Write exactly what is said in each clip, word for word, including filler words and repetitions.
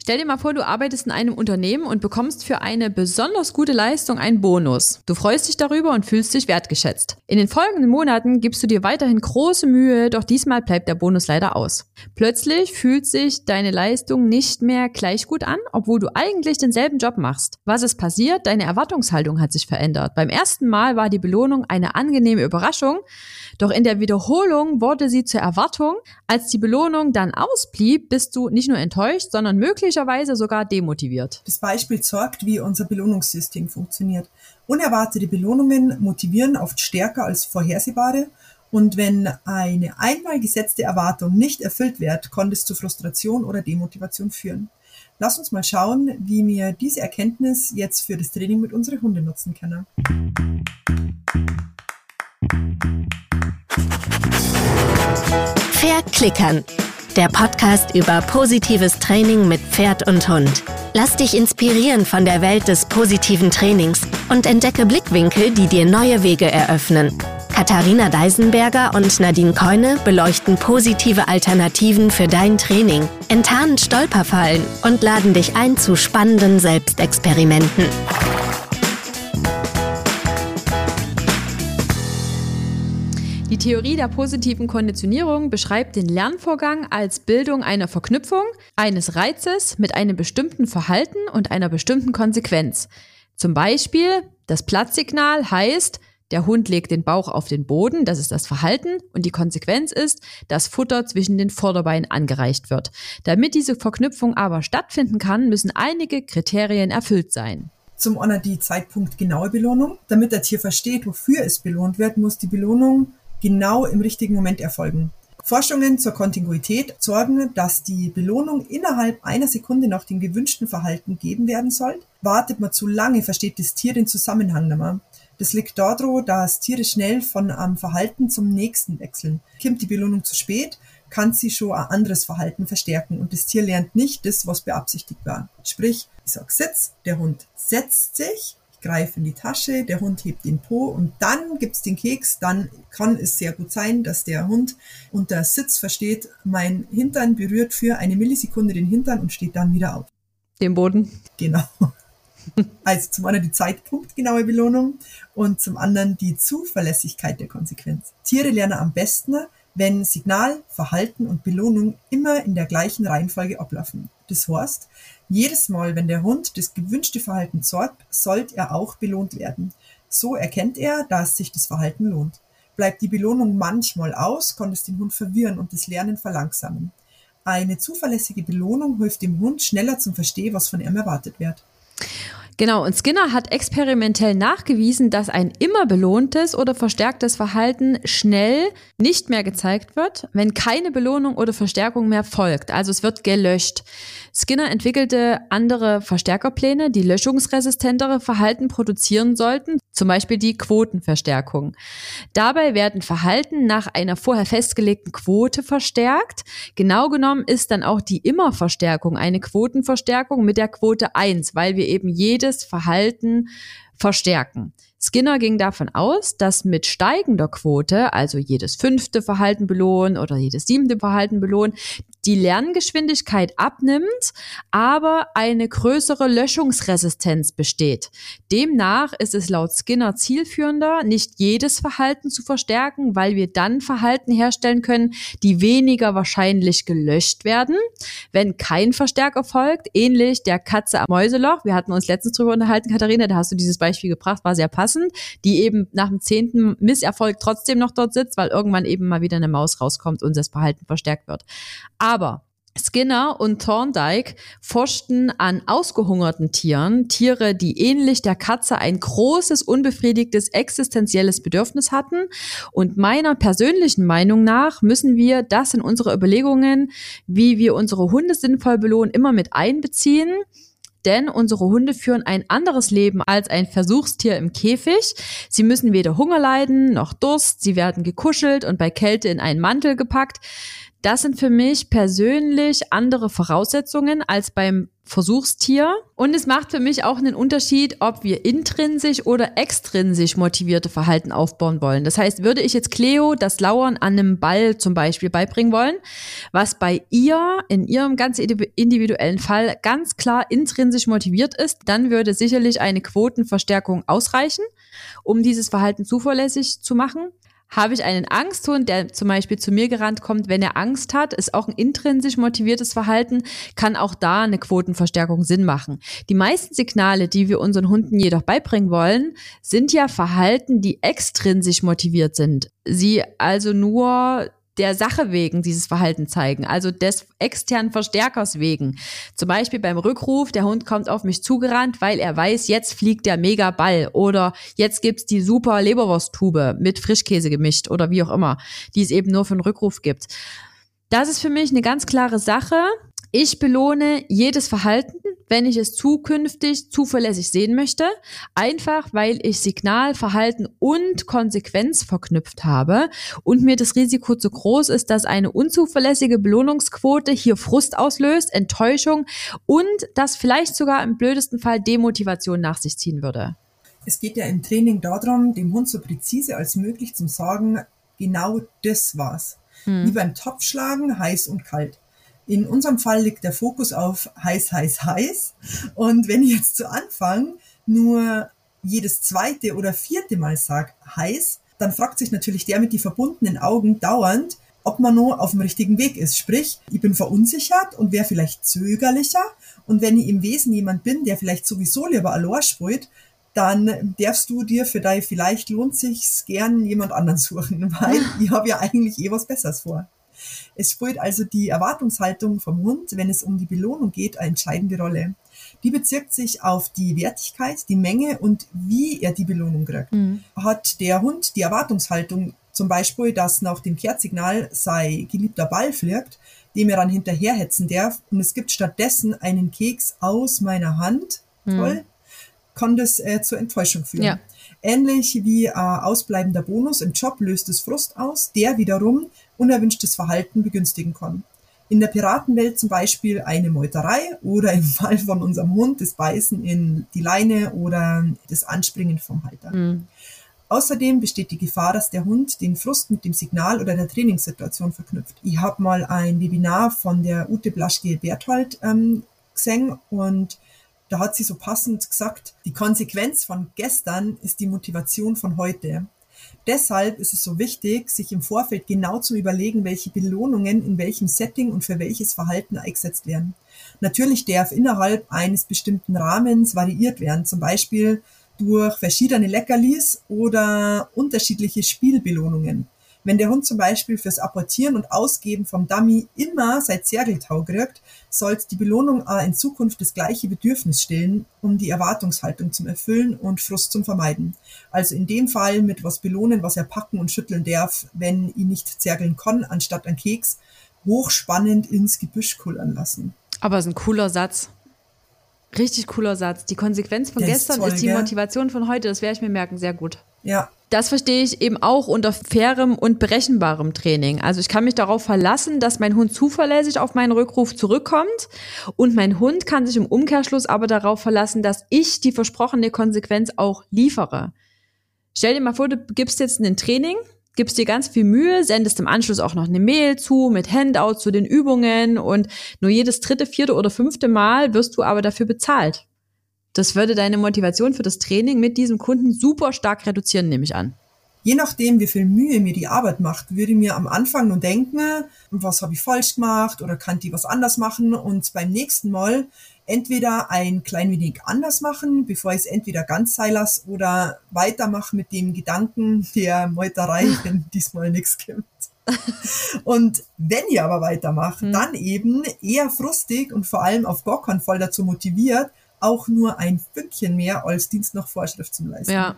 Stell dir mal vor, du arbeitest in einem Unternehmen und bekommst für eine besonders gute Leistung einen Bonus. Du freust dich darüber und fühlst dich wertgeschätzt. In den folgenden Monaten gibst du dir weiterhin große Mühe, doch diesmal bleibt der Bonus leider aus. Plötzlich fühlt sich deine Leistung nicht mehr gleich gut an, obwohl du eigentlich denselben Job machst. Was ist passiert? Deine Erwartungshaltung hat sich verändert. Beim ersten Mal war die Belohnung eine angenehme Überraschung, doch in der Wiederholung wurde sie zur Erwartung. Als die Belohnung dann ausblieb, bist du nicht nur enttäuscht, sondern möglicherweise sogar demotiviert. Das Beispiel zeigt, wie unser Belohnungssystem funktioniert. Unerwartete Belohnungen motivieren oft stärker als vorhersehbare. Und wenn eine einmal gesetzte Erwartung nicht erfüllt wird, kann das zu Frustration oder Demotivation führen. Lass uns mal schauen, wie wir diese Erkenntnis jetzt für das Training mit unseren Hunden nutzen können. Verklickern, der Podcast über positives Training mit Pferd und Hund. Lass dich inspirieren von der Welt des positiven Trainings und entdecke Blickwinkel, die dir neue Wege eröffnen. Katharina Deisenberger und Nadine Keune beleuchten positive Alternativen für dein Training, enttarnen Stolperfallen und laden dich ein zu spannenden Selbstexperimenten. Die Theorie der positiven Konditionierung beschreibt den Lernvorgang als Bildung einer Verknüpfung eines Reizes mit einem bestimmten Verhalten und einer bestimmten Konsequenz. Zum Beispiel, das Platzsignal heißt, der Hund legt den Bauch auf den Boden, das ist das Verhalten, und die Konsequenz ist, dass Futter zwischen den Vorderbeinen angereicht wird. Damit diese Verknüpfung aber stattfinden kann, müssen einige Kriterien erfüllt sein. Zum einen die zeitpunktgenaue Belohnung. Damit das Tier versteht, wofür es belohnt wird, muss die Belohnung genau im richtigen Moment erfolgen. Forschungen zur Kontinuität sorgen, dass die Belohnung innerhalb einer Sekunde nach dem gewünschten Verhalten gegeben werden soll. Wartet man zu lange, versteht das Tier den Zusammenhang nicht mehr. Das liegt daran, dass Tiere schnell von einem Verhalten zum nächsten wechseln. Kommt die Belohnung zu spät, kann sie schon ein anderes Verhalten verstärken und das Tier lernt nicht das, was beabsichtigt war. Sprich, ich sage Sitz, der Hund setzt sich, ich greife in die Tasche, der Hund hebt den Po und dann gibt's den Keks. Dann kann es sehr gut sein, dass der Hund unter Sitz versteht, mein Hintern berührt für eine Millisekunde den Hintern und steht dann wieder auf. Den Boden. Genau. Also zum einen die zeitpunktgenaue Belohnung und zum anderen die Zuverlässigkeit der Konsequenz. Tiere lernen am besten, wenn Signal, Verhalten und Belohnung immer in der gleichen Reihenfolge ablaufen. Das heißt, jedes Mal, wenn der Hund das gewünschte Verhalten zeigt, sollte er auch belohnt werden. So erkennt er, dass sich das Verhalten lohnt. Bleibt die Belohnung manchmal aus, kann es den Hund verwirren und das Lernen verlangsamen. Eine zuverlässige Belohnung hilft dem Hund schneller zum Verstehen, was von ihm erwartet wird. Genau, und Skinner hat experimentell nachgewiesen, dass ein immer belohntes oder verstärktes Verhalten schnell nicht mehr gezeigt wird, wenn keine Belohnung oder Verstärkung mehr folgt. Also es wird gelöscht. Skinner entwickelte andere Verstärkerpläne, die löschungsresistentere Verhalten produzieren sollten, zum Beispiel die Quotenverstärkung. Dabei werden Verhalten nach einer vorher festgelegten Quote verstärkt. Genau genommen ist dann auch die Immerverstärkung eine Quotenverstärkung mit der Quote eins, weil wir eben jedes Verhalten verstärken. Skinner ging davon aus, dass mit steigender Quote, also jedes fünfte Verhalten belohnen oder jedes siebte Verhalten belohnen, die Lerngeschwindigkeit abnimmt, aber eine größere Löschungsresistenz besteht. Demnach ist es laut Skinner zielführender, nicht jedes Verhalten zu verstärken, weil wir dann Verhalten herstellen können, die weniger wahrscheinlich gelöscht werden, wenn kein Verstärker folgt, ähnlich der Katze am Mäuseloch. Wir hatten uns letztens drüber unterhalten, Katharina, da hast du dieses Beispiel gebracht, war sehr passend, die eben nach dem zehnten Misserfolg trotzdem noch dort sitzt, weil irgendwann eben mal wieder eine Maus rauskommt und das Verhalten verstärkt wird. Aber Skinner und Thorndike forschten an ausgehungerten Tieren, Tiere, die ähnlich der Katze ein großes, unbefriedigtes, existenzielles Bedürfnis hatten. Und meiner persönlichen Meinung nach müssen wir das in unsere Überlegungen, wie wir unsere Hunde sinnvoll belohnen, immer mit einbeziehen. Denn unsere Hunde führen ein anderes Leben als ein Versuchstier im Käfig. Sie müssen weder Hunger leiden noch Durst. Sie werden gekuschelt und bei Kälte in einen Mantel gepackt. Das sind für mich persönlich andere Voraussetzungen als beim Versuchstier. Und es macht für mich auch einen Unterschied, ob wir intrinsisch oder extrinsisch motivierte Verhalten aufbauen wollen. Das heißt, würde ich jetzt Cleo das Lauern an einem Ball zum Beispiel beibringen wollen, was bei ihr in ihrem ganz individuellen Fall ganz klar intrinsisch motiviert ist, dann würde sicherlich eine Quotenverstärkung ausreichen, um dieses Verhalten zuverlässig zu machen. Habe ich einen Angsthund, der zum Beispiel zu mir gerannt kommt, wenn er Angst hat, ist auch ein intrinsisch motiviertes Verhalten, kann auch da eine Quotenverstärkung Sinn machen. Die meisten Signale, die wir unseren Hunden jedoch beibringen wollen, sind ja Verhalten, die extrinsisch motiviert sind. Sie also nur der Sache wegen dieses Verhalten zeigen, also des externen Verstärkers wegen. Zum Beispiel beim Rückruf, der Hund kommt auf mich zugerannt, weil er weiß, jetzt fliegt der Mega-Ball oder jetzt gibt's die super Leberwursttube mit Frischkäse gemischt oder wie auch immer, die es eben nur für einen Rückruf gibt. Das ist für mich eine ganz klare Sache. Ich belohne jedes Verhalten, wenn ich es zukünftig zuverlässig sehen möchte, einfach weil ich Signal, Verhalten und Konsequenz verknüpft habe und mir das Risiko zu groß ist, dass eine unzuverlässige Belohnungsquote hier Frust auslöst, Enttäuschung und das vielleicht sogar im blödesten Fall Demotivation nach sich ziehen würde. Es geht ja im Training darum, dem Hund so präzise als möglich zu sagen, genau das war's. Hm. Wie beim Topfschlagen, heiß und kalt. In unserem Fall liegt der Fokus auf heiß, heiß, heiß. Und wenn ich jetzt zu Anfang nur jedes zweite oder vierte Mal sage heiß, dann fragt sich natürlich der mit die verbundenen Augen dauernd, ob man nur auf dem richtigen Weg ist. Sprich, ich bin verunsichert und wäre vielleicht zögerlicher. Und wenn ich im Wesen jemand bin, der vielleicht sowieso lieber allein spielt, dann darfst du dir für dein vielleicht lohnt sich's gern jemand anderen suchen, weil ich habe ja eigentlich eh was Besseres vor. Es spielt also die Erwartungshaltung vom Hund, wenn es um die Belohnung geht, eine entscheidende Rolle. Die bezieht sich auf die Wertigkeit, die Menge und wie er die Belohnung kriegt. Mhm. Hat der Hund die Erwartungshaltung, zum Beispiel, dass nach dem Kehrtsignal sein geliebter Ball fliegt, dem er dann hinterherhetzen darf und es gibt stattdessen einen Keks aus meiner Hand, mhm. toll, kann das äh, zur Enttäuschung führen. Ja. Ähnlich wie äh, ausbleibender Bonus im Job löst es Frust aus, der wiederum unerwünschtes Verhalten begünstigen kann. In der Piratenwelt zum Beispiel eine Meuterei oder im Fall von unserem Hund das Beißen in die Leine oder das Anspringen vom Halter. Mhm. Außerdem besteht die Gefahr, dass der Hund den Frust mit dem Signal oder der Trainingssituation verknüpft. Ich habe mal ein Webinar von der Ute Blaschke-Berthold ähm, gesehen und da hat sie so passend gesagt, die Konsequenz von gestern ist die Motivation von heute. Deshalb ist es so wichtig, sich im Vorfeld genau zu überlegen, welche Belohnungen in welchem Setting und für welches Verhalten eingesetzt werden. Natürlich darf innerhalb eines bestimmten Rahmens variiert werden, zum Beispiel durch verschiedene Leckerlis oder unterschiedliche Spielbelohnungen. Wenn der Hund zum Beispiel fürs Apportieren und Ausgeben vom Dummy immer sein Zergeltau kriegt, sollte die Belohnung auch in Zukunft das gleiche Bedürfnis stillen, um die Erwartungshaltung zu erfüllen und Frust zu vermeiden. Also in dem Fall mit was belohnen, was er packen und schütteln darf, wenn ihn nicht zergeln kann, anstatt ein Keks, hochspannend ins Gebüsch kullern lassen. Aber es ist ein cooler Satz. Richtig cooler Satz. Die Konsequenz von das gestern ist, toll, ist die gell? Motivation von heute. Das werde ich mir merken. Sehr gut. Ja. Das verstehe ich eben auch unter fairem und berechenbarem Training. Also ich kann mich darauf verlassen, dass mein Hund zuverlässig auf meinen Rückruf zurückkommt und mein Hund kann sich im Umkehrschluss aber darauf verlassen, dass ich die versprochene Konsequenz auch liefere. Stell dir mal vor, du gibst jetzt ein Training, gibst dir ganz viel Mühe, sendest im Anschluss auch noch eine Mail zu mit Handout zu den Übungen und nur jedes dritte, vierte oder fünfte Mal wirst du aber dafür bezahlt. Das würde deine Motivation für das Training mit diesem Kunden super stark reduzieren, nehme ich an. Je nachdem, wie viel Mühe mir die Arbeit macht, würde ich mir am Anfang nur denken, was habe ich falsch gemacht oder kann die was anders machen und beim nächsten Mal entweder ein klein wenig anders machen, bevor ich es entweder ganz sein lasse oder weitermache mit dem Gedanken der Meuterei, wenn diesmal nichts gibt. Und wenn ich aber weitermache, hm. dann eben eher frustig und vor allem auf gar keinen Fall dazu motiviert, auch nur ein Fünkchen mehr als Dienst nach Vorschrift zu leisten. Ja.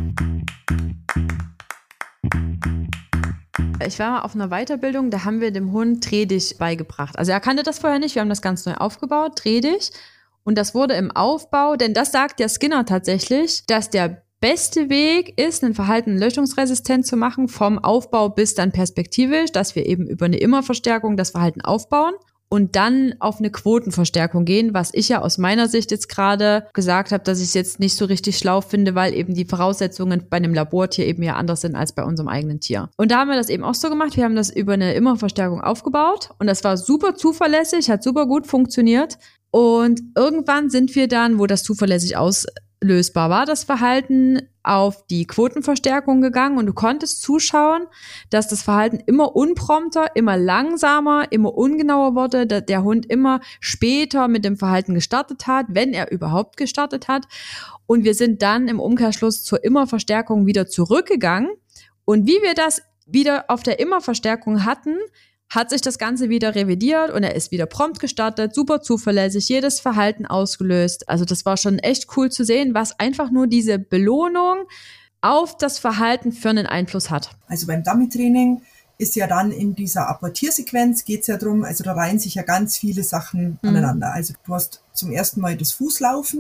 Ich war mal auf einer Weiterbildung, da haben wir dem Hund Dreh dich beigebracht. Also er kannte das vorher nicht, wir haben das ganz neu aufgebaut, Dreh dich. Und das wurde im Aufbau, denn das sagt der Skinner tatsächlich, dass der beste Weg ist, ein Verhalten löschungsresistent zu machen, vom Aufbau bis dann perspektivisch, dass wir eben über eine Immerverstärkung das Verhalten aufbauen und dann auf eine Quotenverstärkung gehen, was ich ja aus meiner Sicht jetzt gerade gesagt habe, dass ich es jetzt nicht so richtig schlau finde, weil eben die Voraussetzungen bei einem Labortier eben ja anders sind als bei unserem eigenen Tier. Und da haben wir das eben auch so gemacht. Wir haben das über eine Immerverstärkung aufgebaut und das war super zuverlässig, hat super gut funktioniert. Und irgendwann sind wir dann, wo das zuverlässig auslösbar war, das Verhalten auf die Quotenverstärkung gegangen und du konntest zuschauen, dass das Verhalten immer unprompter, immer langsamer, immer ungenauer wurde, dass der Hund immer später mit dem Verhalten gestartet hat, wenn er überhaupt gestartet hat. Und wir sind dann im Umkehrschluss zur Immerverstärkung wieder zurückgegangen. Und wie wir das wieder auf der Immerverstärkung hatten, hat sich das Ganze wieder revidiert und er ist wieder prompt gestartet, super zuverlässig, jedes Verhalten ausgelöst. Also das war schon echt cool zu sehen, was einfach nur diese Belohnung auf das Verhalten für einen Einfluss hat. Also beim Dummy-Training ist ja dann in dieser Apportiersequenz geht es ja drum, also da reihen sich ja ganz viele Sachen mhm. aneinander. Also du hast zum ersten Mal das Fußlaufen,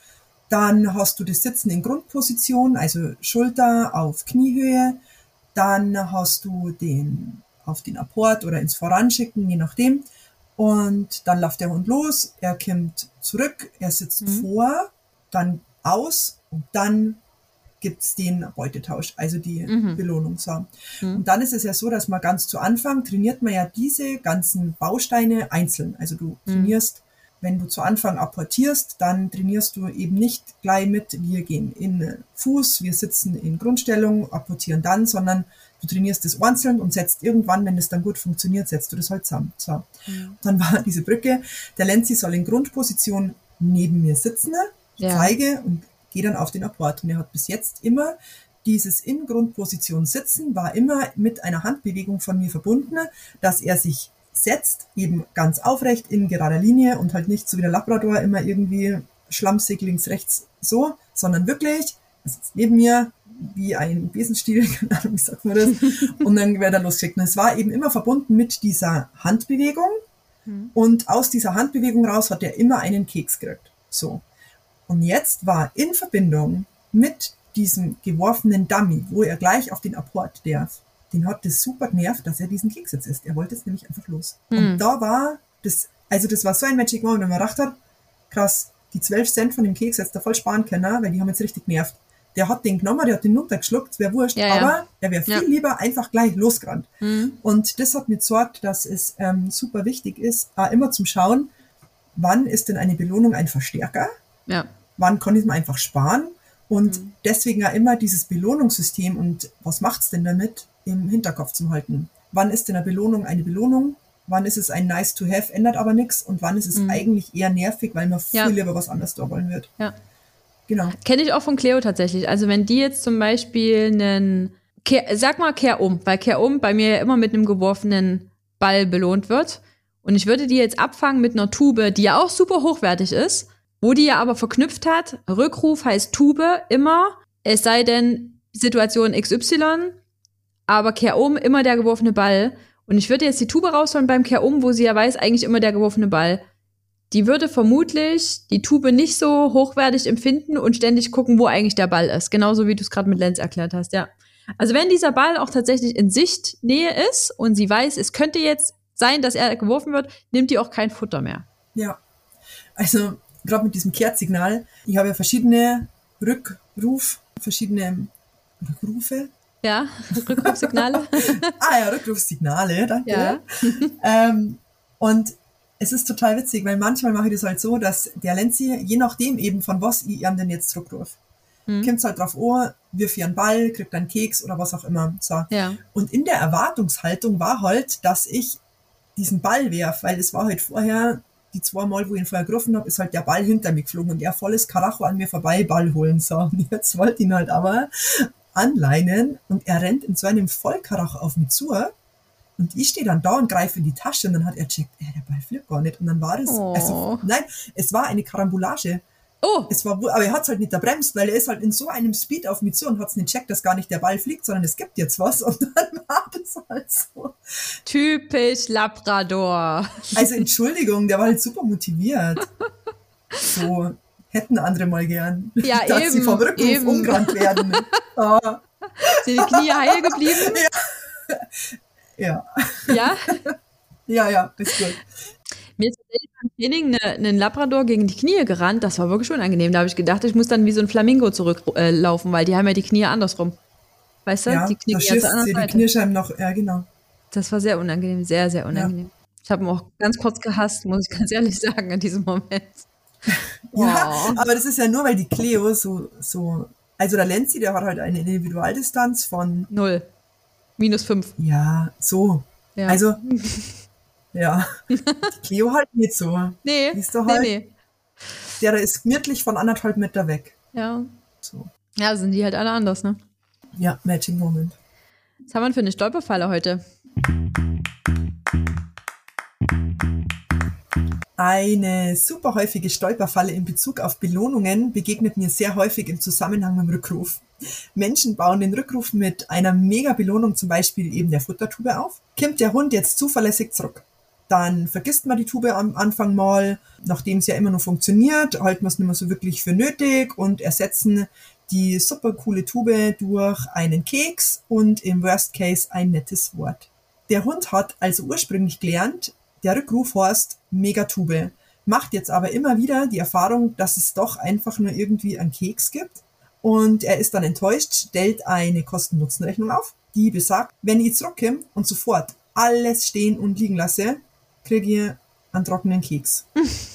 dann hast du das Sitzen in Grundposition, also Schulter auf Kniehöhe, dann hast du den auf den Apport oder ins Voranschicken, je nachdem. Und dann läuft der Hund los, er kommt zurück, er sitzt mhm. vor, dann aus und dann gibt's den Beutetausch, also die mhm. Belohnung. So. Mhm. Und dann ist es ja so, dass man ganz zu Anfang trainiert man ja diese ganzen Bausteine einzeln. Also du trainierst, mhm. wenn du zu Anfang apportierst, dann trainierst du eben nicht gleich mit, wir gehen in Fuß, wir sitzen in Grundstellung, apportieren dann, sondern du trainierst das einzeln und setzt irgendwann, wenn es dann gut funktioniert, setzt du das halt zusammen. So. Mhm. Dann war diese Brücke, der Lenzi soll in Grundposition neben mir sitzen, ich ja. zeige und gehe dann auf den Apport. Und er hat bis jetzt immer dieses in Grundposition sitzen, war immer mit einer Handbewegung von mir verbunden, dass er sich setzt, eben ganz aufrecht in gerader Linie und halt nicht so wie der Labrador immer irgendwie schlampsig links, rechts so, sondern wirklich, er sitzt neben mir, wie ein Besenstiel, keine Ahnung, wie sagt man das, und dann wird er losgeschickt. Und es war eben immer verbunden mit dieser Handbewegung mhm. und aus dieser Handbewegung raus hat er immer einen Keks gekriegt. So. Und jetzt war in Verbindung mit diesem geworfenen Dummy, wo er gleich auf den Apport darf, den hat das super genervt, dass er diesen Keks jetzt isst. Er wollte jetzt nämlich einfach los. Mhm. Und da war das, also das war so ein Magic Moment, wenn man gedacht hat, krass, die zwölf Cent von dem Keks jetzt da voll sparen können, weil die haben jetzt richtig genervt. Der hat den genommen, der hat den runtergeschluckt, es wäre wurscht, ja, ja. aber er wäre viel ja. lieber einfach gleich losgerannt. Mhm. Und das hat mir gesorgt, dass es ähm, super wichtig ist, äh, immer zum Schauen, wann ist denn eine Belohnung ein Verstärker? Ja. Wann kann ich mir einfach sparen? Und mhm. deswegen ja immer dieses Belohnungssystem und was macht's denn damit im Hinterkopf zu halten? Wann ist denn eine Belohnung eine Belohnung? Wann ist es ein nice to have, ändert aber nichts? Und wann ist es mhm. eigentlich eher nervig, weil man viel ja. lieber was anderes da wollen wird? Ja. Genau. Kenne ich auch von Cleo tatsächlich. Also wenn die jetzt zum Beispiel einen, Kehr, sag mal Kehr um, weil Kehr um bei mir ja immer mit einem geworfenen Ball belohnt wird. Und ich würde die jetzt abfangen mit einer Tube, die ja auch super hochwertig ist, wo die ja aber verknüpft hat, Rückruf heißt Tube immer, es sei denn Situation X Y, aber Kehr um, immer der geworfene Ball. Und ich würde jetzt die Tube rausholen beim Kehr um, wo sie ja weiß, eigentlich immer der geworfene Ball. Die würde vermutlich die Tube nicht so hochwertig empfinden und ständig gucken, wo eigentlich der Ball ist. Genauso wie du es gerade mit Lenz erklärt hast, ja. Also wenn dieser Ball auch tatsächlich in Sichtnähe ist und sie weiß, es könnte jetzt sein, dass er geworfen wird, nimmt die auch kein Futter mehr. Ja, also gerade mit diesem Kehrtsignal, ich habe ja verschiedene Rückruf, verschiedene Rückrufe. Ja, Rückrufsignale. ah ja, Rückrufsignale, danke. Ja. ähm, und es ist total witzig, weil manchmal mache ich das halt so, dass der Lenzi, je nachdem eben von was ich ihm denn jetzt zurückrufe, mhm. kommt halt drauf, oh, wirf hier einen Ball, kriegt einen Keks oder was auch immer. So. Ja. Und in der Erwartungshaltung war halt, dass ich diesen Ball werf, weil es war halt vorher, die zwei Mal, wo ich ihn vorher gerufen habe, ist halt der Ball hinter mir geflogen und er volles Karacho an mir vorbei Ball holen. So. Und jetzt wollte ich ihn halt aber anleinen und er rennt in so einem Vollkaracho auf mich zu. Und ich stehe dann da und greife in die Tasche und dann hat er checkt, äh, der Ball fliegt gar nicht. Und dann war das, oh. also, nein, es war eine Karambolage. Oh. Es war, aber er hat es halt nicht erbremst, weil er ist halt in so einem Speed auf mich zu und hat es nicht checkt, dass gar nicht der Ball fliegt, sondern es gibt jetzt was. Und dann war das halt so. Typisch Labrador. Also Entschuldigung, der war halt super motiviert. So, hätten andere mal gern, Ja, dass eben, sie vom Rückruf eben. umgerannt werden. Ah, Sind die Knie heil geblieben? ja, Ja. ja, ja, ist gut. Mir ist tatsächlich beim Training eine, ein Labrador gegen die Knie gerannt. Das war wirklich unangenehm. Da habe ich gedacht, ich muss dann wie so ein Flamingo zurücklaufen, äh, laufen, weil die haben ja die Knie andersrum. Weißt du? Ja, die Knie da ja zur schießt anderen sie die Seite. Kniescheiben noch, ja genau. Das war sehr unangenehm, sehr, sehr unangenehm. Ich habe ihn auch ganz kurz gehasst, muss ich ganz ehrlich sagen, in diesem Moment. Ja, Oh. aber das ist ja nur, weil die Cleo so, so, also der Lenzi, der hat halt eine Individualdistanz von, Null. Minus fünf. ja, so. Ja. Also, ja, die Cleo halt nicht so. Nee, Die ist doch nee, halt, nee. der ist gemütlich von anderthalb Meter weg. Ja. So. Ja, sind die halt alle anders, ne? Ja, Magic Moment. Was haben wir denn für eine Stolperfalle heute? Eine super häufige Stolperfalle in Bezug auf Belohnungen begegnet mir sehr häufig im Zusammenhang mit dem Rückruf. Menschen bauen den Rückruf mit einer Mega-Belohnung, zum Beispiel eben der Futtertube auf. Kommt der Hund jetzt zuverlässig zurück? Dann vergisst man die Tube am Anfang mal, nachdem es ja immer noch funktioniert, halten wir es nicht mehr so wirklich für nötig und ersetzen die super coole Tube durch einen Keks und im Worst Case ein nettes Wort. Der Hund hat also ursprünglich gelernt, der Rückruf heißt Megatube, macht jetzt aber immer wieder die Erfahrung, dass es doch einfach nur irgendwie einen Keks gibt und er ist dann enttäuscht, stellt eine Kosten-Nutzen-Rechnung auf, die besagt, wenn ich zurückkomme und sofort alles stehen und liegen lasse, kriege ich einen trockenen Keks.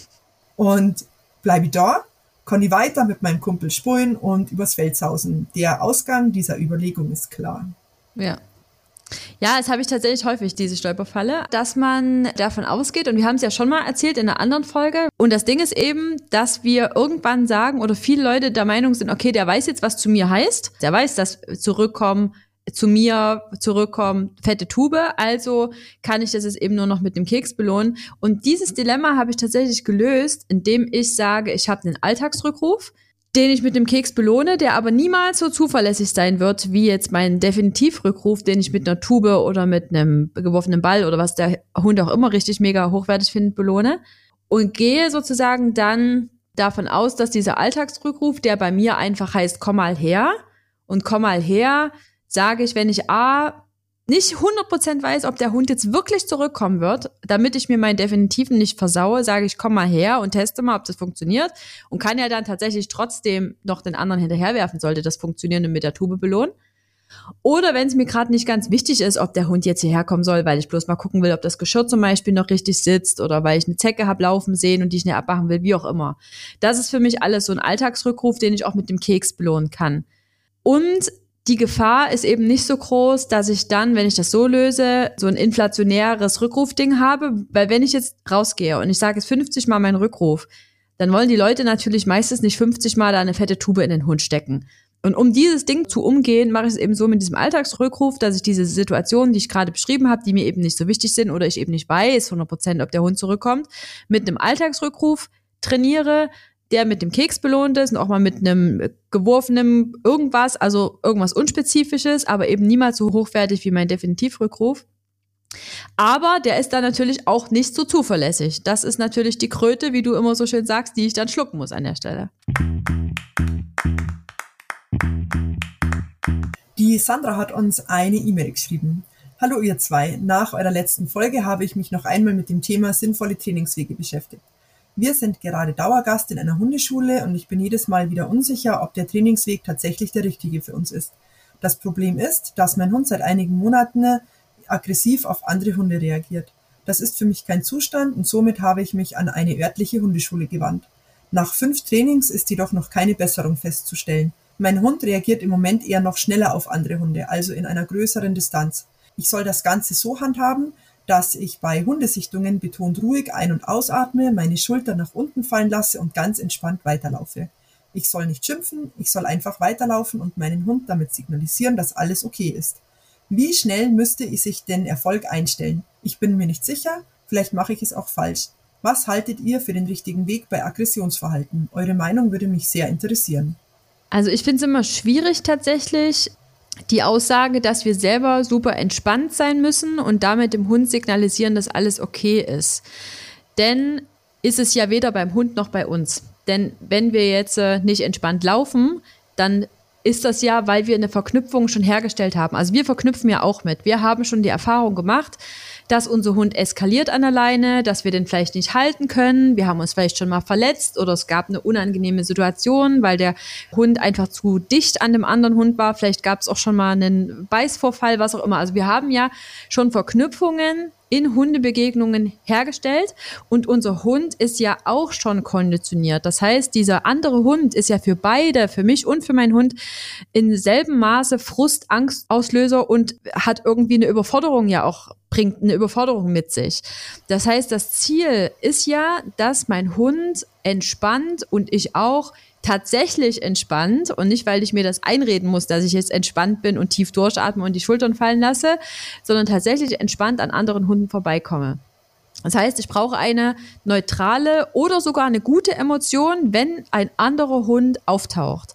Und bleibe ich da, kann ich weiter mit meinem Kumpel spulen und übers Feld sausen. Der Ausgang dieser Überlegung ist klar. Ja. Ja, das habe ich tatsächlich häufig, diese Stolperfalle, dass man davon ausgeht, und wir haben es ja schon mal erzählt in einer anderen Folge, und das Ding ist eben, dass wir irgendwann sagen, oder viele Leute der Meinung sind, okay, der weiß jetzt, was zu mir heißt, der weiß, dass zurückkommen, zu mir zurückkommen, fette Tube, also kann ich das jetzt eben nur noch mit dem Keks belohnen. Und dieses Dilemma habe ich tatsächlich gelöst, indem ich sage, ich habe einen Alltagsrückruf, den ich mit dem Keks belohne, der aber niemals so zuverlässig sein wird, wie jetzt mein Definitivrückruf, den ich mit einer Tube oder mit einem geworfenen Ball oder was der Hund auch immer richtig mega hochwertig findet, belohne. Und gehe sozusagen dann davon aus, dass dieser Alltagsrückruf, der bei mir einfach heißt, komm mal her, und komm mal her, sage ich, wenn ich A, nicht hundert Prozent weiß, ob der Hund jetzt wirklich zurückkommen wird, damit ich mir meinen Definitiven nicht versaue, sage ich, komm mal her und teste mal, ob das funktioniert, und kann ja dann tatsächlich trotzdem noch den anderen hinterherwerfen, sollte das funktionieren und mit der Tube belohnen. Oder wenn es mir gerade nicht ganz wichtig ist, ob der Hund jetzt hierher kommen soll, weil ich bloß mal gucken will, ob das Geschirr zum Beispiel noch richtig sitzt oder weil ich eine Zecke hab laufen sehen und die schnell abmachen will, wie auch immer. Das ist für mich alles so ein Alltagsrückruf, den ich auch mit dem Keks belohnen kann. Und die Gefahr ist eben nicht so groß, dass ich dann, wenn ich das so löse, so ein inflationäres Rückrufding habe, weil wenn ich jetzt rausgehe und ich sage jetzt fünfzig Mal meinen Rückruf, dann wollen die Leute natürlich meistens nicht fünfzig Mal da eine fette Tube in den Hund stecken. Und um dieses Ding zu umgehen, mache ich es eben so mit diesem Alltagsrückruf, dass ich diese Situationen, die ich gerade beschrieben habe, die mir eben nicht so wichtig sind oder ich eben nicht weiß hundert Prozent, ob der Hund zurückkommt, mit einem Alltagsrückruf trainiere, der mit dem Keks belohnt ist und auch mal mit einem geworfenen irgendwas, also irgendwas Unspezifisches, aber eben niemals so hochwertig wie mein Definitivrückruf. Aber der ist dann natürlich auch nicht so zuverlässig. Das ist natürlich die Kröte, wie du immer so schön sagst, die ich dann schlucken muss an der Stelle. Die Sandra hat uns eine E-Mail geschrieben. Hallo ihr zwei, nach eurer letzten Folge habe ich mich noch einmal mit dem Thema sinnvolle Trainingswege beschäftigt. Wir sind gerade Dauergast in einer Hundeschule und ich bin jedes Mal wieder unsicher, ob der Trainingsweg tatsächlich der richtige für uns ist. Das Problem ist, dass mein Hund seit einigen Monaten aggressiv auf andere Hunde reagiert. Das ist für mich kein Zustand und somit habe ich mich an eine örtliche Hundeschule gewandt. Nach fünf Trainings ist jedoch noch keine Besserung festzustellen. Mein Hund reagiert im Moment eher noch schneller auf andere Hunde, also in einer größeren Distanz. Ich soll das Ganze so handhaben, dass ich bei Hundesichtungen betont ruhig ein- und ausatme, meine Schulter nach unten fallen lasse und ganz entspannt weiterlaufe. Ich soll nicht schimpfen, ich soll einfach weiterlaufen und meinen Hund damit signalisieren, dass alles okay ist. Wie schnell müsste ich sich denn Erfolg einstellen? Ich bin mir nicht sicher, vielleicht mache ich es auch falsch. Was haltet ihr für den richtigen Weg bei Aggressionsverhalten? Eure Meinung würde mich sehr interessieren. Also ich finde es immer schwierig tatsächlich, die Aussage, dass wir selber super entspannt sein müssen und damit dem Hund signalisieren, dass alles okay ist. Denn ist es ja weder beim Hund noch bei uns. Denn wenn wir jetzt äh, nicht entspannt laufen, dann ist das ja, weil wir eine Verknüpfung schon hergestellt haben. Also wir verknüpfen ja auch mit. Wir haben schon die Erfahrung gemacht, dass unser Hund eskaliert an der Leine, dass wir den vielleicht nicht halten können. Wir haben uns vielleicht schon mal verletzt oder es gab eine unangenehme Situation, weil der Hund einfach zu dicht an dem anderen Hund war. Vielleicht gab es auch schon mal einen Beißvorfall, was auch immer. Also wir haben ja schon Verknüpfungen in Hundebegegnungen hergestellt und unser Hund ist ja auch schon konditioniert. Das heißt, dieser andere Hund ist ja für beide, für mich und für meinen Hund, in selben Maße Frust, Angstauslöser und hat irgendwie eine Überforderung ja auch, bringt eine Überforderung mit sich. Das heißt, das Ziel ist ja, dass mein Hund entspannt und ich auch tatsächlich entspannt und nicht, weil ich mir das einreden muss, dass ich jetzt entspannt bin und tief durchatme und die Schultern fallen lasse, sondern tatsächlich entspannt an anderen Hunden vorbeikomme. Das heißt, ich brauche eine neutrale oder sogar eine gute Emotion, wenn ein anderer Hund auftaucht.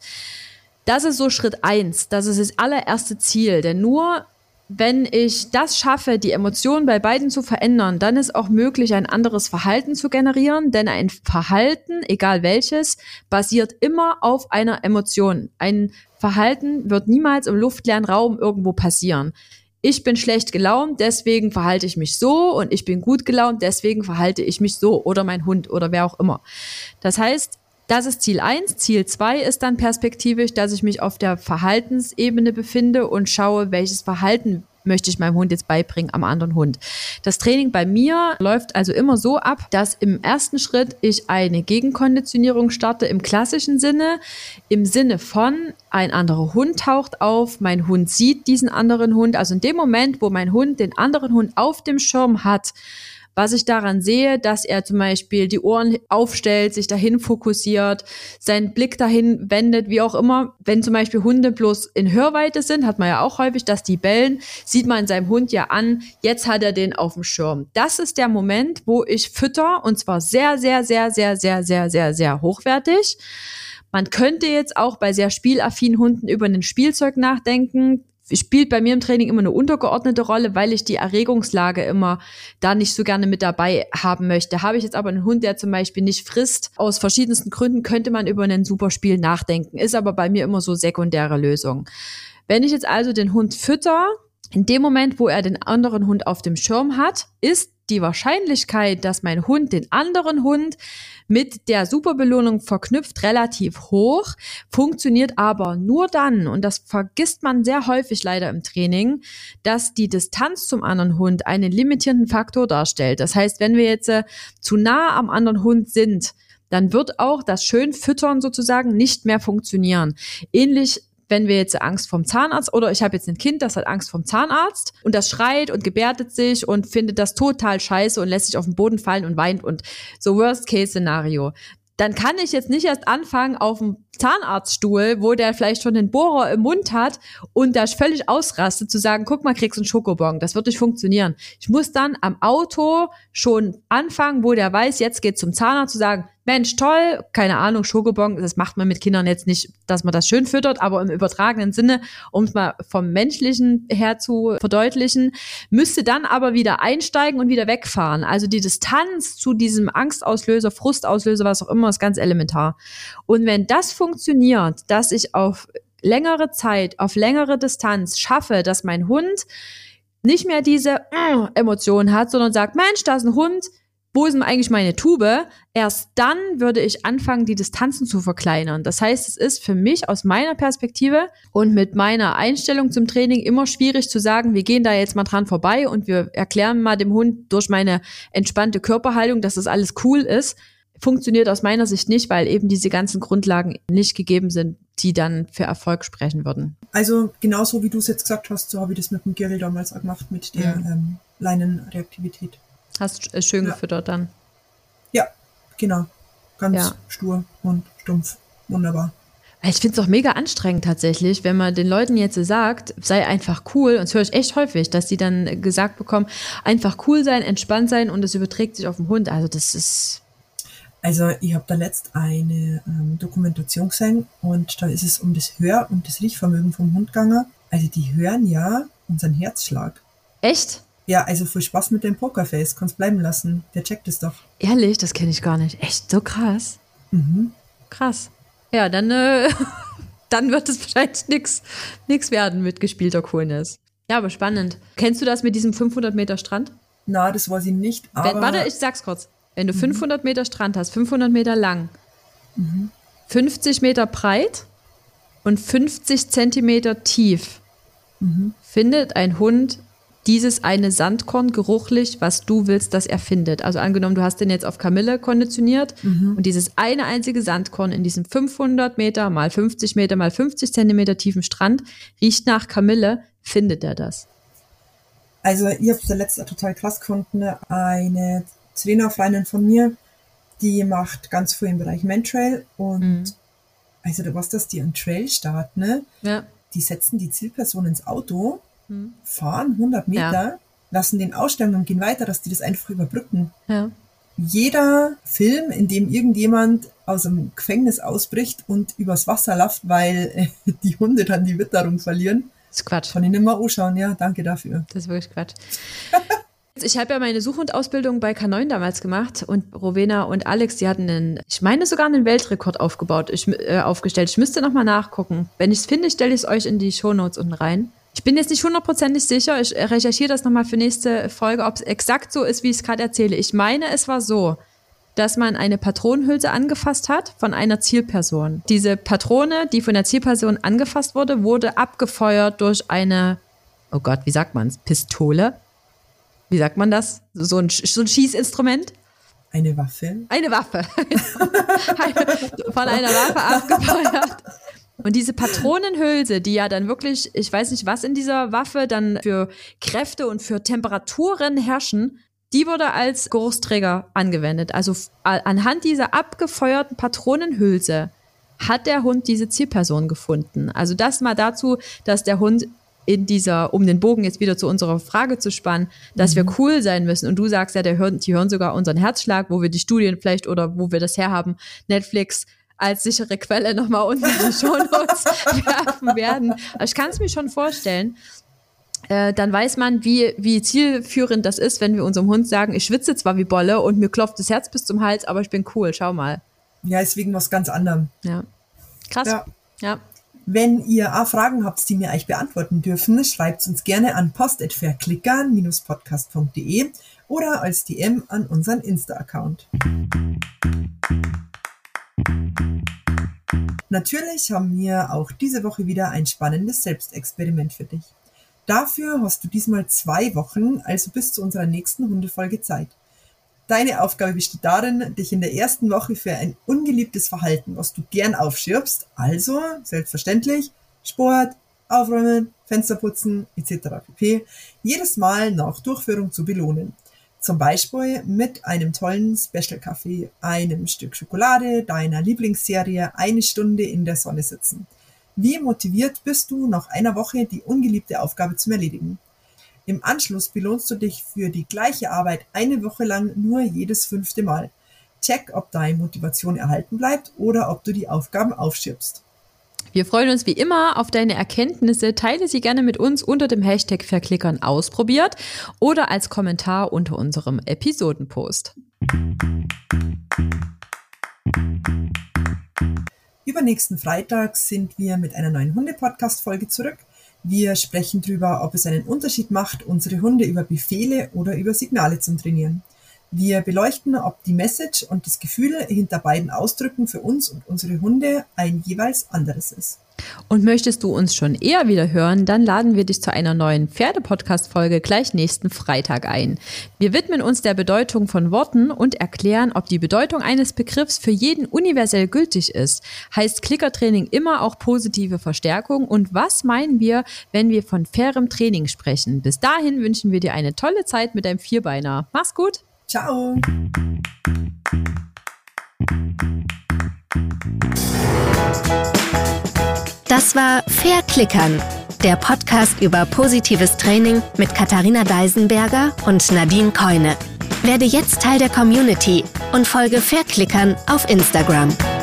Das ist so Schritt eins, das ist das allererste Ziel, denn nur wenn ich das schaffe, die Emotionen bei beiden zu verändern, dann ist auch möglich, ein anderes Verhalten zu generieren, denn ein Verhalten, egal welches, basiert immer auf einer Emotion. Ein Verhalten wird niemals im luftleeren Raum irgendwo passieren. Ich bin schlecht gelaunt, deswegen verhalte ich mich so und ich bin gut gelaunt, deswegen verhalte ich mich so oder mein Hund oder wer auch immer. Das heißt, das ist Ziel eins. Ziel zwei ist dann perspektivisch, dass ich mich auf der Verhaltensebene befinde und schaue, welches Verhalten möchte ich meinem Hund jetzt beibringen am anderen Hund. Das Training bei mir läuft also immer so ab, dass im ersten Schritt ich eine Gegenkonditionierung starte im klassischen Sinne, im Sinne von ein anderer Hund taucht auf, mein Hund sieht diesen anderen Hund, also in dem Moment, wo mein Hund den anderen Hund auf dem Schirm hat, was ich daran sehe, dass er zum Beispiel die Ohren aufstellt, sich dahin fokussiert, seinen Blick dahin wendet, wie auch immer. Wenn zum Beispiel Hunde bloß in Hörweite sind, hat man ja auch häufig, dass die bellen, sieht man seinem Hund ja an, jetzt hat er den auf dem Schirm. Das ist der Moment, wo ich fütter und zwar sehr, sehr, sehr, sehr, sehr, sehr, sehr, sehr hochwertig. Man könnte jetzt auch bei sehr spielaffinen Hunden über ein Spielzeug nachdenken. Spielt bei mir im Training immer eine untergeordnete Rolle, weil ich die Erregungslage immer da nicht so gerne mit dabei haben möchte. Habe ich jetzt aber einen Hund, der zum Beispiel nicht frisst, aus verschiedensten Gründen könnte man über ein Superspiel nachdenken, ist aber bei mir immer so sekundäre Lösung. Wenn ich jetzt also den Hund fütter, in dem Moment, wo er den anderen Hund auf dem Schirm hat, ist die Wahrscheinlichkeit, dass mein Hund den anderen Hund mit der Superbelohnung verknüpft, relativ hoch, funktioniert aber nur dann, und das vergisst man sehr häufig leider im Training, dass die Distanz zum anderen Hund einen limitierenden Faktor darstellt. Das heißt, wenn wir jetzt äh, zu nah am anderen Hund sind, dann wird auch das schön Füttern sozusagen nicht mehr funktionieren. Ähnlich wenn wir jetzt Angst vom Zahnarzt oder ich habe jetzt ein Kind, das hat Angst vom Zahnarzt und das schreit und gebärdet sich und findet das total scheiße und lässt sich auf den Boden fallen und weint und so Worst-Case-Szenario. Dann kann ich jetzt nicht erst anfangen auf dem Zahnarztstuhl, wo der vielleicht schon den Bohrer im Mund hat und da völlig ausrastet, zu sagen, guck mal, kriegst du einen Schokobon. Das wird nicht funktionieren. Ich muss dann am Auto schon anfangen, wo der weiß, jetzt geht's zum Zahnarzt, zu sagen, Mensch, toll, keine Ahnung, Schokobon, das macht man mit Kindern jetzt nicht, dass man das schön füttert, aber im übertragenen Sinne, um es mal vom Menschlichen her zu verdeutlichen, müsste dann aber wieder einsteigen und wieder wegfahren. Also die Distanz zu diesem Angstauslöser, Frustauslöser, was auch immer, ist ganz elementar. Und wenn das funktioniert, dass ich auf längere Zeit, auf längere Distanz schaffe, dass mein Hund nicht mehr diese äh, Emotionen hat, sondern sagt, Mensch, da ist ein Hund, wo ist denn eigentlich meine Tube? Erst dann würde ich anfangen, die Distanzen zu verkleinern. Das heißt, es ist für mich aus meiner Perspektive und mit meiner Einstellung zum Training immer schwierig zu sagen, wir gehen da jetzt mal dran vorbei und wir erklären mal dem Hund durch meine entspannte Körperhaltung, dass das alles cool ist. Funktioniert aus meiner Sicht nicht, weil eben diese ganzen Grundlagen nicht gegeben sind, die dann für Erfolg sprechen würden. Also genauso wie du es jetzt gesagt hast, so habe ich das mit dem Giri damals auch gemacht, mit der mhm. ähm, Leinenreaktivität. Hast du schön ja. gefüttert dann? Ja, genau. Ganz ja. stur und stumpf. Wunderbar. Ich finde es auch mega anstrengend tatsächlich, wenn man den Leuten jetzt sagt, sei einfach cool, und das höre ich echt häufig, dass die dann gesagt bekommen, einfach cool sein, entspannt sein, und das überträgt sich auf den Hund. Also das ist... Also ich habe da letzt eine ähm, Dokumentation gesehen und da ist es um das Hör- und das Riechvermögen vom Hund gegangen. Also die hören ja unseren Herzschlag. Echt? Ja, also viel Spaß mit dem Pokerface, kannst bleiben lassen. Der checkt es doch. Ehrlich, das kenne ich gar nicht. Echt, so krass? Mhm. krass. Ja, dann, äh, dann wird es wahrscheinlich nix, nix werden mit gespielter Coolness. Ja, aber spannend. Kennst du das mit diesem fünfhundert Meter Strand? Na, das weiß ich nicht. Aber Wenn, warte, ich sag's kurz. Wenn du mhm. fünfhundert Meter Strand hast, fünfhundert Meter lang, mhm. fünfzig Meter breit und fünfzig Zentimeter tief, mhm. findet ein Hund dieses eine Sandkorn geruchlich, was du willst, dass er findet. Also angenommen, du hast den jetzt auf Kamille konditioniert mhm. und dieses eine einzige Sandkorn in diesem fünfhundert Meter mal fünfzig Meter mal fünfzig Zentimeter tiefen Strand riecht nach Kamille, findet er das. Also ich habe zuletzt total krass gefunden, eine Trainerfreundin von mir, die macht ganz viel im Bereich Mantrail und mhm. also du weißt, dass die einen Trail starten, ne? Ja. Die setzen die Zielperson ins Auto, mhm. fahren hundert Meter, ja. lassen den aussteigen und gehen weiter, dass die das einfach überbrücken. Ja. Jeder Film, in dem irgendjemand aus dem Gefängnis ausbricht und übers Wasser läuft, weil äh, die Hunde dann die Witterung verlieren, das ist Quatsch. Kann ich nicht mal anschauen, ja, danke dafür. Das ist wirklich Quatsch. Ich habe ja meine Suchhundausbildung bei K neun damals gemacht und Rowena und Alex, die hatten einen, ich meine sogar einen Weltrekord aufgebaut, ich, äh, aufgestellt. Ich müsste nochmal nachgucken. Wenn ich es finde, stelle ich es euch in die Shownotes unten rein. Ich bin jetzt nicht hundertprozentig sicher, ich recherchiere das nochmal für nächste Folge, ob es exakt so ist, wie ich es gerade erzähle. Ich meine, es war so, dass man eine Patronenhülse angefasst hat von einer Zielperson. Diese Patrone, die von der Zielperson angefasst wurde, wurde abgefeuert durch eine, oh Gott, wie sagt man es, Pistole? Wie sagt man das? So ein, so ein Schießinstrument? Eine Waffe. Eine Waffe. Von einer Waffe abgefeuert. Und diese Patronenhülse, die ja dann wirklich, ich weiß nicht, was in dieser Waffe dann für Kräfte und für Temperaturen herrschen, die wurde als Geruchsträger angewendet. Also anhand dieser abgefeuerten Patronenhülse hat der Hund diese Zielperson gefunden. Also das mal dazu, dass der Hund in dieser, um den Bogen jetzt wieder zu unserer Frage zu spannen, dass mhm. wir cool sein müssen. Und du sagst ja, der hören, die hören sogar unseren Herzschlag, wo wir die Studien vielleicht oder wo wir das herhaben, Netflix als sichere Quelle nochmal unten in die Shownotes werfen werden. Aber ich kann es mir schon vorstellen. Äh, dann weiß man, wie, wie zielführend das ist, wenn wir unserem Hund sagen, ich schwitze zwar wie Bolle und mir klopft das Herz bis zum Hals, aber ich bin cool, schau mal. Ja, ist wegen was ganz anderem. Ja, krass. Ja. ja. Wenn ihr auch Fragen habt, die wir euch beantworten dürfen, schreibt uns gerne an post at verklickern Bindestrich podcast punkt de oder als D M an unseren Insta-Account. Natürlich haben wir auch diese Woche wieder ein spannendes Selbstexperiment für dich. Dafür hast du diesmal zwei Wochen, also bis zu unserer nächsten Hundefolge Zeit. Deine Aufgabe besteht darin, dich in der ersten Woche für ein ungeliebtes Verhalten, was du gern aufschiebst, also selbstverständlich Sport, Aufräumen, Fenster putzen et cetera pp. jedes Mal nach Durchführung zu belohnen. Zum Beispiel mit einem tollen Special-Kaffee, einem Stück Schokolade, deiner Lieblingsserie, eine Stunde in der Sonne sitzen. Wie motiviert bist du, nach einer Woche die ungeliebte Aufgabe zu erledigen? Im Anschluss belohnst du dich für die gleiche Arbeit eine Woche lang nur jedes fünfte Mal. Check, ob deine Motivation erhalten bleibt oder ob du die Aufgaben aufschiebst. Wir freuen uns wie immer auf deine Erkenntnisse. Teile sie gerne mit uns unter dem Hashtag Verklickern ausprobiert oder als Kommentar unter unserem Episodenpost. Übernächsten Freitag sind wir mit einer neuen Hunde-Podcast-Folge zurück. Wir sprechen darüber, ob es einen Unterschied macht, unsere Hunde über Befehle oder über Signale zu trainieren. Wir beleuchten, ob die Message und das Gefühl hinter beiden Ausdrücken für uns und unsere Hunde ein jeweils anderes ist. Und möchtest du uns schon eher wieder hören, dann laden wir dich zu einer neuen Pferde-Podcast-Folge gleich nächsten Freitag ein. Wir widmen uns der Bedeutung von Worten und erklären, ob die Bedeutung eines Begriffs für jeden universell gültig ist. Heißt Klickertraining immer auch positive Verstärkung? Und was meinen wir, wenn wir von fairem Training sprechen? Bis dahin wünschen wir dir eine tolle Zeit mit deinem Vierbeiner. Mach's gut! Ciao! Das war Verklickern, der Podcast über positives Training mit Katharina Deisenberger und Nadine Keune. Werde jetzt Teil der Community und folge Verklickern auf Instagram.